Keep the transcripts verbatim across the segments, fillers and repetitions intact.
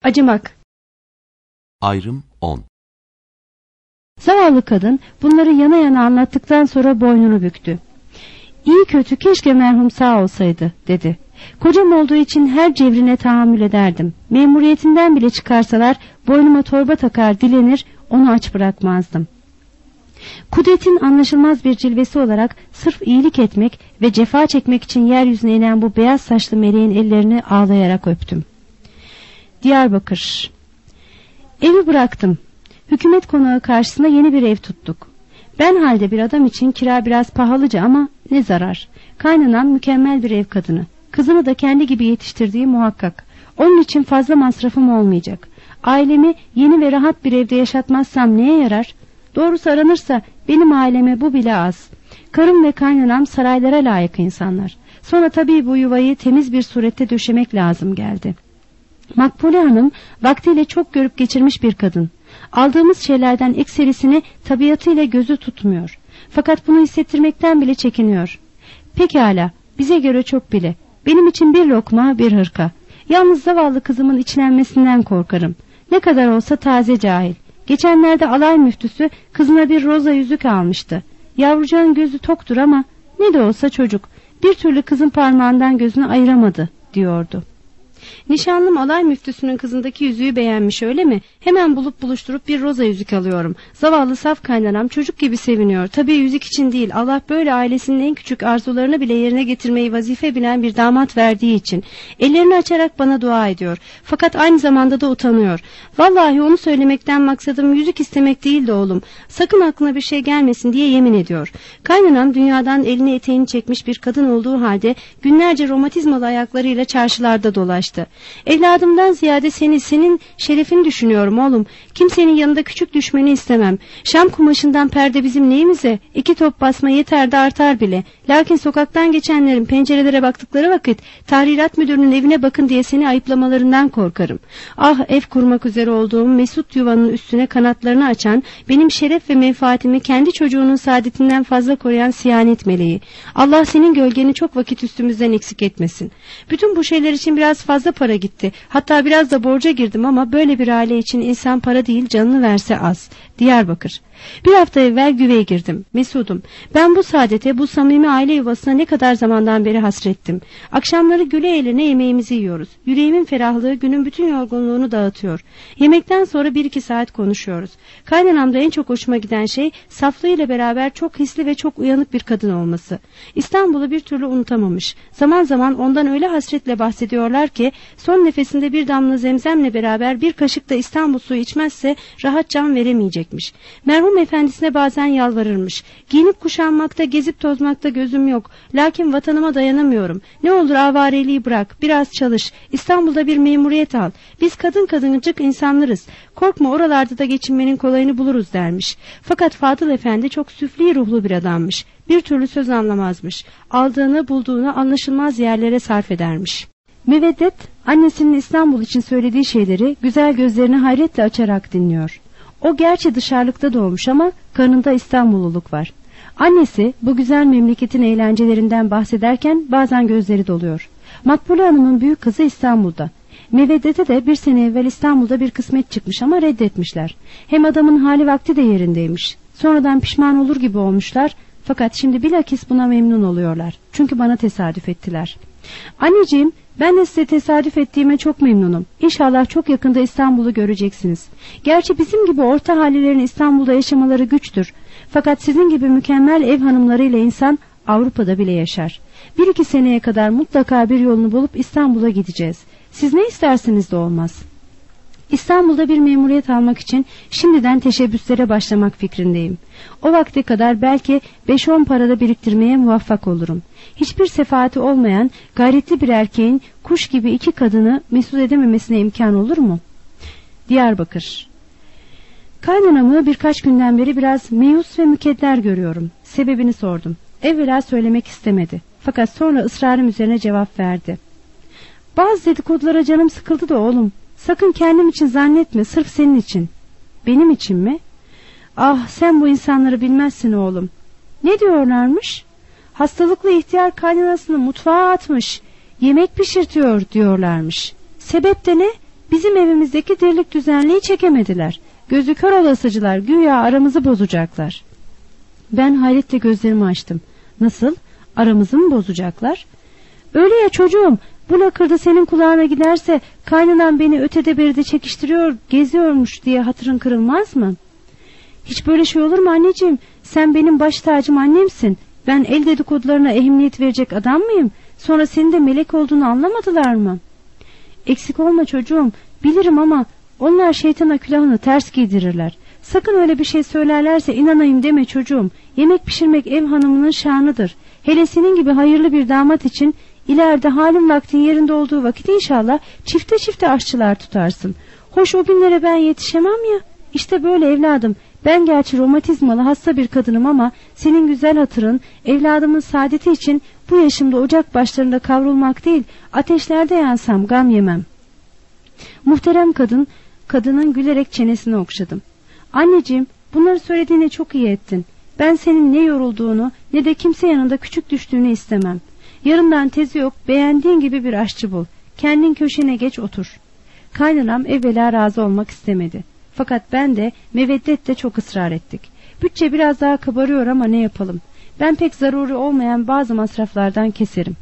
Acımak. Ayrım on. Zavallı kadın bunları yana yana anlattıktan sonra boynunu büktü. İyi kötü keşke merhum sağ olsaydı dedi. Kocam olduğu için her cevrine tahammül ederdim. Memuriyetinden bile çıkarsalar boynuma torba takar dilenir, onu aç bırakmazdım. Kudretin anlaşılmaz bir cilvesi olarak sırf iyilik etmek ve cefa çekmek için yeryüzüne inen bu beyaz saçlı meleğin ellerini ağlayarak öptüm. Diyarbakır. Evi bıraktım. Hükümet konağı karşısında yeni bir ev tuttuk. Ben halde bir adam için kira biraz pahalıca ama ne zarar. Kaynanam mükemmel bir ev kadını. Kızını da kendi gibi yetiştirdiği muhakkak. Onun için fazla masrafım olmayacak. Ailemi yeni ve rahat bir evde yaşatmazsam neye yarar? Doğrusu aranırsa benim aileme bu bile az. Karım ve kaynanam saraylara layık insanlar. Sonra tabii bu yuvayı temiz bir surette döşemek lazım geldi. Makbule Hanım vaktiyle çok görüp geçirmiş bir kadın. Aldığımız şeylerden ekserisini tabiatıyla gözü tutmuyor. Fakat bunu hissettirmekten bile çekiniyor. Pekala, bize göre çok bile. Benim için bir lokma, bir hırka. Yalnız zavallı kızımın içlenmesinden korkarım. Ne kadar olsa taze cahil. Geçenlerde alay müftüsü kızına bir roza yüzük almıştı. Yavrucağın gözü toktur ama ne de olsa çocuk. Bir türlü kızın parmağından gözünü ayıramadı diyordu. Nişanlım alay müftüsünün kızındaki yüzüğü beğenmiş öyle mi? Hemen bulup buluşturup bir roza yüzük alıyorum. Zavallı saf kaynanam çocuk gibi seviniyor. Tabii yüzük için değil, Allah böyle ailesinin en küçük arzularını bile yerine getirmeyi vazife bilen bir damat verdiği için. Ellerini açarak bana dua ediyor. Fakat aynı zamanda da utanıyor. Vallahi onu söylemekten maksadım yüzük istemek değildi oğlum. Sakın aklına bir şey gelmesin diye yemin ediyor. Kaynanam dünyadan elini eteğini çekmiş bir kadın olduğu halde günlerce romatizmalı ayaklarıyla çarşılarda dolaştı. Evladımdan ziyade seni, senin şerefini düşünüyorum oğlum. Kimsenin yanında küçük düşmeni istemem. Şam kumaşından perde bizim neyimize? İki top basma yeter de artar bile. Lakin sokaktan geçenlerin pencerelere baktıkları vakit tahrirat müdürünün evine bakın diye seni ayıplamalarından korkarım. Ah, ev kurmak üzere olduğum mesut yuvanın üstüne kanatlarını açan, benim şeref ve menfaatimi kendi çocuğunun saadetinden fazla koruyan siyanet meleği. Allah senin gölgeni çok vakit üstümüzden eksik etmesin. Bütün bu şeyler için biraz fazla para gitti. Hatta biraz da borca girdim ama böyle bir aile için insan para değil canını verse az. Diyarbakır. Bir hafta evvel güveye girdim. Mesudum. Ben bu saadete, bu samimi aile yuvasına ne kadar zamandan beri hasrettim. Akşamları güle eğlene yemeğimizi yiyoruz. Yüreğimin ferahlığı günün bütün yorgunluğunu dağıtıyor. Yemekten sonra bir iki saat konuşuyoruz. Kaynanamda en çok hoşuma giden şey saflığıyla beraber çok hisli ve çok uyanık bir kadın olması. İstanbul'u bir türlü unutamamış. Zaman zaman ondan öyle hasretle bahsediyorlar ki son nefesinde bir damla zemzemle beraber bir kaşık da İstanbul suyu içmezse rahat can veremeyecekmiş. Merhum efendisine bazen yalvarırmış. Giyinip kuşanmakta, gezip tozmakta gözüm yok. Lakin vatanıma dayanamıyorum. Ne olur avareliği bırak, biraz çalış. İstanbul'da bir memuriyet al. Biz kadın kadıncık insanlarız. Korkma, oralarda da geçinmenin kolayını buluruz dermiş. Fakat Fadıl Efendi çok süfli ruhlu bir adammış. Bir türlü söz anlamazmış. Aldığını bulduğunu anlaşılmaz yerlere sarf edermiş. Müveddet annesinin İstanbul için söylediği şeyleri güzel gözlerini hayretle açarak dinliyor. O gerçi dışarılıkta doğmuş ama kanında İstanbulluluk var. Annesi bu güzel memleketin eğlencelerinden bahsederken bazen gözleri doluyor. Makbule Hanım'ın büyük kızı İstanbul'da. Meveddet'e de bir sene evvel İstanbul'da bir kısmet çıkmış ama reddetmişler. Hem adamın hali vakti de yerindeymiş. Sonradan pişman olur gibi olmuşlar. Fakat şimdi bilakis buna memnun oluyorlar. Çünkü bana tesadüf ettiler. Anneciğim, ben de size tesadüf ettiğime çok memnunum. İnşallah çok yakında İstanbul'u göreceksiniz. Gerçi bizim gibi orta hallilerin İstanbul'da yaşamaları güçtür. Fakat sizin gibi mükemmel ev hanımlarıyla insan Avrupa'da bile yaşar. Bir iki seneye kadar mutlaka bir yolunu bulup İstanbul'a gideceğiz. Siz ne isterseniz de olmaz. İstanbul'da bir memuriyet almak için şimdiden teşebbüslere başlamak fikrindeyim. O vakte kadar belki beş on parada biriktirmeye muvaffak olurum. Hiçbir sefaati olmayan gayretli bir erkeğin kuş gibi iki kadını mesut edememesine imkan olur mu? Diyarbakır. Kaynanamı birkaç günden beri biraz meyus ve mükedder görüyorum. Sebebini sordum. Evvela söylemek istemedi. Fakat sonra ısrarım üzerine cevap verdi. Bazı dedikodulara canım sıkıldı da oğlum. Sakın kendim için zannetme, sırf senin için. Benim için mi? Ah, sen bu insanları bilmezsin oğlum. Ne diyorlarmış? Hastalıklı ihtiyar kaynanasını mutfağa atmış, yemek pişirtiyor diyorlarmış. Sebep de ne? Bizim evimizdeki dirlik düzenliği çekemediler. Gözü kör olasıcılar güya aramızı bozacaklar. Ben hayretle gözlerimi açtım. Nasıl? Aramızı mı bozacaklar? Öyle ya çocuğum, bu lakırdı senin kulağına giderse kaynanan beni ötede beride çekiştiriyor, geziyormuş diye hatırın kırılmaz mı? Hiç böyle şey olur mu anneciğim? Sen benim baş tacım annemsin. Ben el dedikodularına ehemmiyet verecek adam mıyım? Sonra senin de melek olduğunu anlamadılar mı? Eksik olma çocuğum, bilirim ama onlar şeytana külahını ters giydirirler. Sakın öyle bir şey söylerlerse inanayım deme çocuğum. Yemek pişirmek ev hanımının şanıdır. Hele senin gibi hayırlı bir damat için ileride halin vaktin yerinde olduğu vakit inşallah çifte çifte aşçılar tutarsın. Hoş o günlere ben yetişemem ya. İşte böyle evladım. Ben gerçi romatizmalı hasta bir kadınım ama senin güzel hatırın, evladımın saadeti için bu yaşımda ocak başlarında kavrulmak değil, ateşlerde yansam gam yemem. Muhterem kadın, kadının gülerek çenesini okşadım. Anneciğim, bunları söylediğine çok iyi ettin. Ben senin ne yorulduğunu ne de kimse yanında küçük düştüğünü istemem. Yarından tezi yok, beğendiğin gibi bir aşçı bul. Kendin köşene geç otur. Kaynanam evvela razı olmak istemedi. Fakat ben de Meveddet de çok ısrar ettik. Bütçe biraz daha kabarıyor ama ne yapalım? Ben pek zaruri olmayan bazı masraflardan keserim.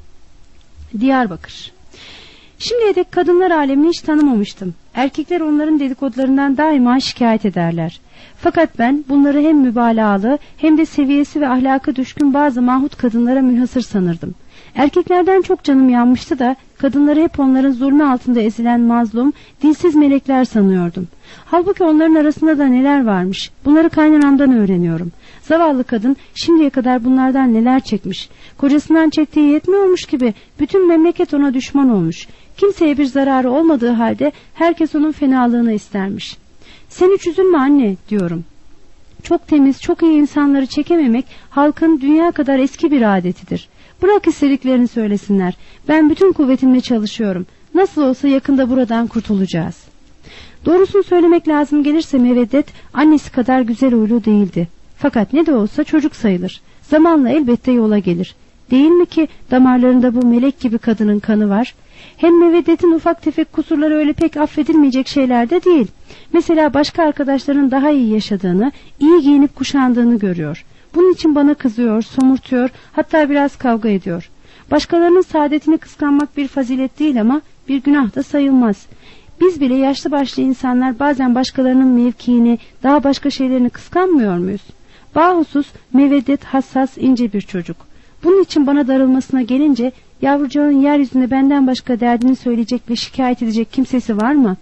Diyarbakır. Şimdiye dek kadınlar alemini hiç tanımamıştım. Erkekler onların dedikodularından daima şikayet ederler. Fakat ben bunları hem mübalağalı hem de seviyesi ve ahlakı düşkün bazı mahut kadınlara münhasır sanırdım. Erkeklerden çok canım yanmıştı da kadınları hep onların zulmü altında ezilen mazlum, dilsiz melekler sanıyordum. Halbuki onların arasında da neler varmış, bunları kaynanamdan öğreniyorum. Zavallı kadın şimdiye kadar bunlardan neler çekmiş. Kocasından çektiği yetmiyormuş gibi bütün memleket ona düşman olmuş. Kimseye bir zararı olmadığı halde herkes onun fenalığını istermiş. Sen hiç üzülme anne diyorum. Çok temiz, çok iyi insanları çekememek halkın dünya kadar eski bir adetidir. Bırak istediklerini söylesinler. Ben bütün kuvvetimle çalışıyorum. Nasıl olsa yakında buradan kurtulacağız. Doğrusunu söylemek lazım gelirse Meveddet annesi kadar güzel huylu değildi. Fakat ne de olsa çocuk sayılır. Zamanla elbette yola gelir. Değil mi ki damarlarında bu melek gibi kadının kanı var? Hem Meveddet'in ufak tefek kusurları öyle pek affedilmeyecek şeyler de değil. Mesela başka arkadaşlarının daha iyi yaşadığını, iyi giyinip kuşandığını görüyor. Bunun için bana kızıyor, somurtuyor, hatta biraz kavga ediyor. Başkalarının saadetini kıskanmak bir fazilet değil ama bir günah da sayılmaz. Biz bile yaşlı başlı insanlar bazen başkalarının mevkiini, daha başka şeylerini kıskanmıyor muyuz? Bahusus Meveddet hassas, ince bir çocuk. Bunun için bana darılmasına gelince yavrucağın yeryüzünde benden başka derdini söyleyecek ve şikayet edecek kimsesi var mı?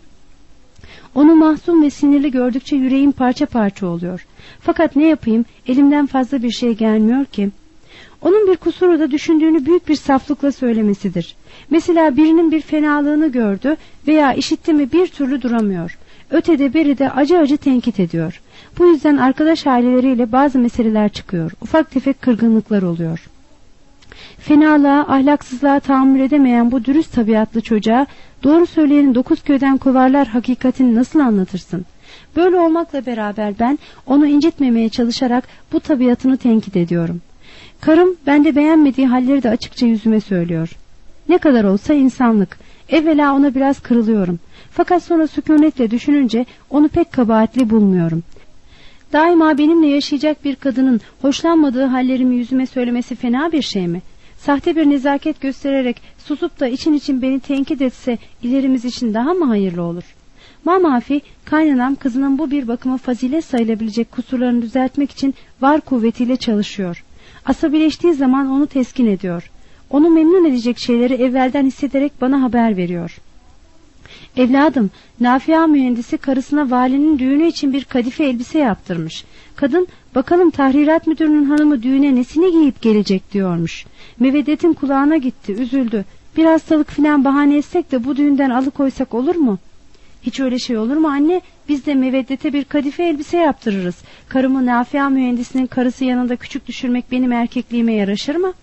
Onu mahzun ve sinirli gördükçe yüreğim parça parça oluyor. Fakat ne yapayım, elimden fazla bir şey gelmiyor ki. Onun bir kusuru da düşündüğünü büyük bir saflıkla söylemesidir. Mesela birinin bir fenalığını gördü veya işitti mi bir türlü duramıyor. Ötede beri de acı acı tenkit ediyor. Bu yüzden arkadaş aileleriyle bazı meseleler çıkıyor. Ufak tefek kırgınlıklar oluyor. Fenalığa, ahlaksızlığa tahammül edemeyen bu dürüst tabiatlı çocuğa doğru söyleyenin dokuz köyden kovarlar hakikatini nasıl anlatırsın? Böyle olmakla beraber ben onu incitmemeye çalışarak bu tabiatını tenkit ediyorum. Karım bende beğenmediği halleri de açıkça yüzüme söylüyor. Ne kadar olsa insanlık. Evvela ona biraz kırılıyorum. Fakat sonra sükunetle düşününce onu pek kabahatli bulmuyorum. Daima benimle yaşayacak bir kadının hoşlanmadığı hallerimi yüzüme söylemesi fena bir şey mi? Sahte bir nezaket göstererek susup da için için beni tenkit etse ilerimiz için daha mı hayırlı olur? Mamafi, kaynanam kızının bu bir bakıma fazilet sayılabilecek kusurlarını düzeltmek için var kuvvetiyle çalışıyor. Asabileştiği zaman onu teskin ediyor. Onu memnun edecek şeyleri evvelden hissederek bana haber veriyor. Evladım, Nafia mühendisi karısına valinin düğünü için bir kadife elbise yaptırmış. Kadın, bakalım tahrirat müdürünün hanımı düğüne nesini giyip gelecek diyormuş. Meveddet'in kulağına gitti, üzüldü. Bir hastalık filan bahane etsek de bu düğünden alıkoysak olur mu? Hiç öyle şey olur mu anne? Biz de Meveddet'e bir kadife elbise yaptırırız. Karımı Nafia mühendisinin karısı yanında küçük düşürmek benim erkekliğime yaraşır mı?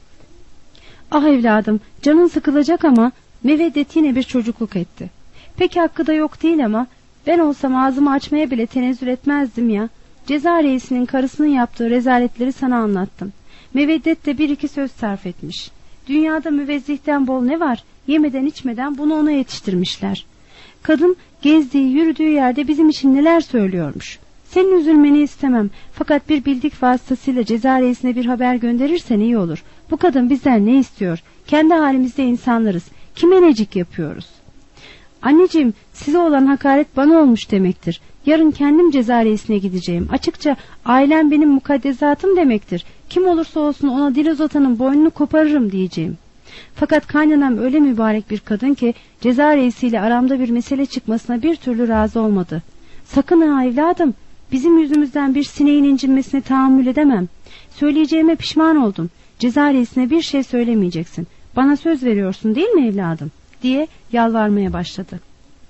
Ah evladım, canın sıkılacak ama Meveddet yine bir çocukluk etti. Peki hakkı da yok değil ama ben olsam ağzımı açmaya bile tenezzül etmezdim ya. Ceza reisinin karısının yaptığı rezaletleri sana anlattım. Meveddet de bir iki söz sarf etmiş. Dünyada müvezzihten bol ne var? Yemeden içmeden bunu ona yetiştirmişler. Kadın Gezdiği, yürüdüğü yerde bizim için neler söylüyormuş. Senin üzülmeni istemem. Fakat bir bildik vasıtasıyla ceza reisine bir haber gönderirsen iyi olur. Bu kadın bizden ne istiyor? Kendi halimizde insanlarız. Kime necik yapıyoruz? Anneciğim, size olan hakaret bana olmuş demektir. Yarın kendim ceza reisine gideceğim. Açıkça ailem benim mukaddesatım demektir. Kim olursa olsun ona dil uzatanın boynunu koparırım diyeceğim. Fakat kaynanam öyle mübarek bir kadın ki ceza reisiyle aramda bir mesele çıkmasına bir türlü razı olmadı. Sakın ha evladım, bizim yüzümüzden bir sineğin incinmesine tahammül edemem. Söyleyeceğime pişman oldum. Ceza reisine bir şey söylemeyeceksin. Bana söz veriyorsun değil mi evladım? Diye yalvarmaya başladı.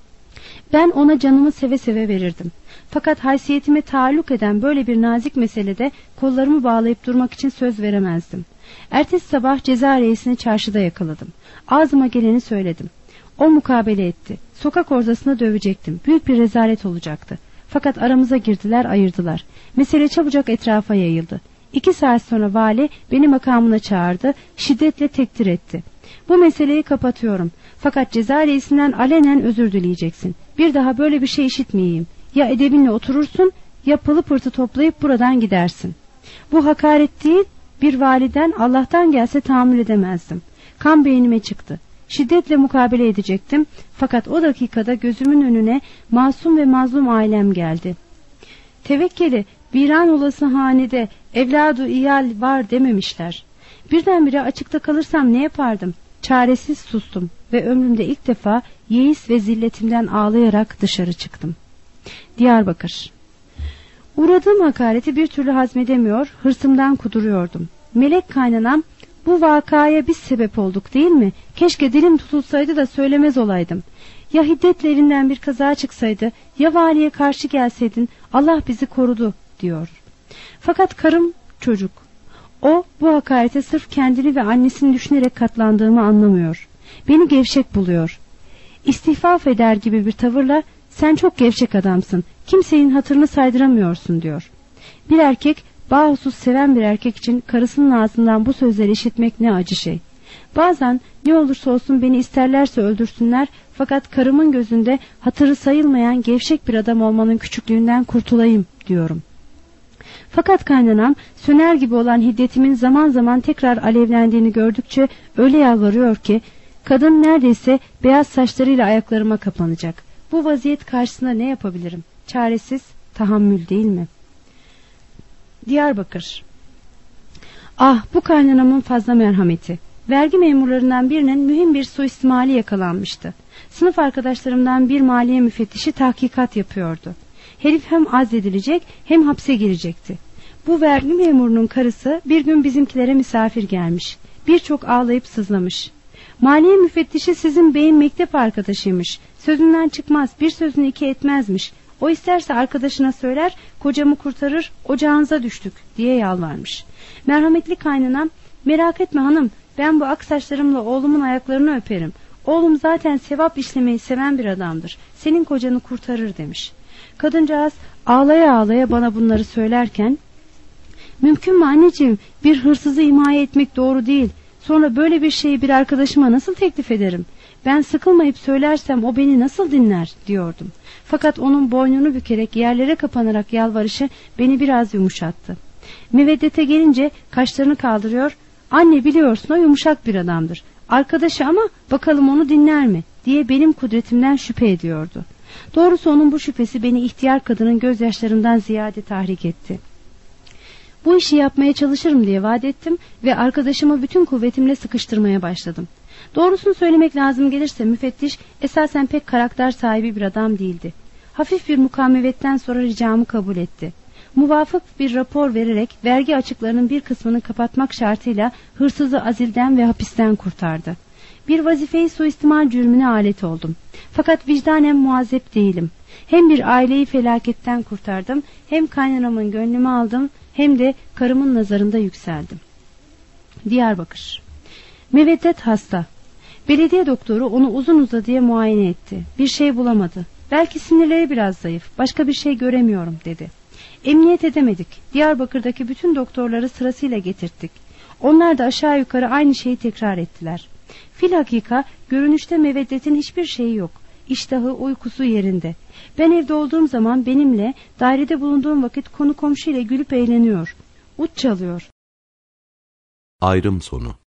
Ben ona canımı seve seve verirdim. Fakat haysiyetime taalluk eden böyle bir nazik meselede kollarımı bağlayıp durmak için söz veremezdim. Ertesi sabah ceza reisini çarşıda yakaladım. Ağzıma geleni söyledim. O mukabele etti. Sokak ortasında dövecektim. Büyük bir rezalet olacaktı. Fakat aramıza girdiler, ayırdılar. Mesele çabucak etrafa yayıldı. İki saat sonra vali beni makamına çağırdı, şiddetle tekdir etti. Bu meseleyi kapatıyorum. Fakat ceza reisinden alenen özür dileyeceksin. Bir daha böyle bir şey işitmeyeyim. Ya edebinle oturursun ya pılı pırtı toplayıp buradan gidersin. Bu hakaret değil, bir validen Allah'tan gelse tahammül edemezdim. Kan beynime çıktı. Şiddetle mukabele edecektim. Fakat o dakikada gözümün önüne masum ve mazlum ailem geldi. Tevekkeli viran olası hanede evladu iyal var dememişler. Birdenbire açıkta kalırsam ne yapardım? Çaresiz sustum ve ömrümde ilk defa yeis ve zilletimden ağlayarak dışarı çıktım. Diyarbakır. Uğradığım hakareti bir türlü hazmedemiyor, hırsımdan kuduruyordum. Melek kaynanam, bu vakaya biz sebep olduk değil mi? Keşke dilim tutulsaydı da söylemez olaydım. Ya hiddetle elinden bir kaza çıksaydı, ya valiye karşı gelseydin, Allah bizi korudu diyor. Fakat karım çocuk. O bu hakarete sırf kendini ve annesini düşünerek katlandığımı anlamıyor. Beni gevşek buluyor. İstihfaf eder gibi bir tavırla sen çok gevşek adamsın, kimsenin hatırını saydıramıyorsun diyor. Bir erkek, bahusus seven bir erkek için karısının ağzından bu sözleri işitmek ne acı şey. Bazen ne olursa olsun beni isterlerse öldürsünler, fakat karımın gözünde hatırı sayılmayan gevşek bir adam olmanın küçüklüğünden kurtulayım diyorum. Fakat kaynanam söner gibi olan hiddetimin zaman zaman tekrar alevlendiğini gördükçe öyle yalvarıyor ki kadın neredeyse beyaz saçlarıyla ayaklarıma kapanacak. Bu vaziyet karşısında ne yapabilirim? Çaresiz, tahammül değil mi? Diyarbakır. Ah, bu kaynanamın fazla merhameti. Vergi memurlarından birinin mühim bir suistimali yakalanmıştı. Sınıf arkadaşlarımdan bir maliye müfettişi tahkikat yapıyordu. Herif hem azledilecek hem hapse girecekti. Bu vergi memurunun karısı bir gün bizimkilere misafir gelmiş. Birçok ağlayıp sızlamış. Maliye müfettişi sizin beyin mektep arkadaşıymış. Sözünden çıkmaz, bir sözünü iki etmezmiş. O isterse arkadaşına söyler, kocamı kurtarır, ocağınıza düştük diye yalvarmış. Merhametli kaynanam, merak etme hanım, ben bu ak saçlarımla oğlumun ayaklarını öperim. Oğlum zaten sevap işlemeyi seven bir adamdır. Senin kocanı kurtarır demiş. Kadıncağız ağlaya ağlaya bana bunları söylerken, mümkün mü anneciğim, bir hırsızı himaye etmek doğru değil. Sonra böyle bir şeyi bir arkadaşıma nasıl teklif ederim? Ben sıkılmayıp söylersem o beni nasıl dinler diyordum. Fakat onun boynunu bükerek yerlere kapanarak yalvarışı beni biraz yumuşattı. Müveddete gelince kaşlarını kaldırıyor, anne biliyorsun o yumuşak bir adamdır. Arkadaşı ama bakalım onu dinler mi diye benim kudretimden şüphe ediyordu. Doğrusu onun bu şüphesi beni ihtiyar kadının gözyaşlarından ziyade tahrik etti. Bu işi yapmaya çalışırım diye vaat ettim ve arkadaşımı bütün kuvvetimle sıkıştırmaya başladım. Doğrusunu söylemek lazım gelirse müfettiş esasen pek karakter sahibi bir adam değildi. Hafif bir mukamevetten sonra ricamı kabul etti. Muvafık bir rapor vererek vergi açıklarının bir kısmını kapatmak şartıyla hırsızı azilden ve hapisten kurtardı. Bir vazifeyi suistimal cürmüne alet oldum. Fakat vicdanen muazzep değilim. Hem bir aileyi felaketten kurtardım, hem kaynanamın gönlümü aldım, hem de karımın nazarında yükseldim. Diyarbakır. Müveddet hasta. Belediye doktoru onu uzun uzadıya muayene etti. Bir şey bulamadı. Belki sinirleri biraz zayıf, başka bir şey göremiyorum dedi. Emniyet edemedik. Diyarbakır'daki bütün doktorları sırasıyla getirttik. Onlar da aşağı yukarı aynı şeyi tekrar ettiler. Filhakika görünüşte Müveddet'in hiçbir şeyi yok. iştahı, uykusu yerinde. Ben evde olduğum zaman benimle, dairede bulunduğum vakit konu komşu ile gülüp eğleniyor. Ut çalıyor. Ayrım sonu.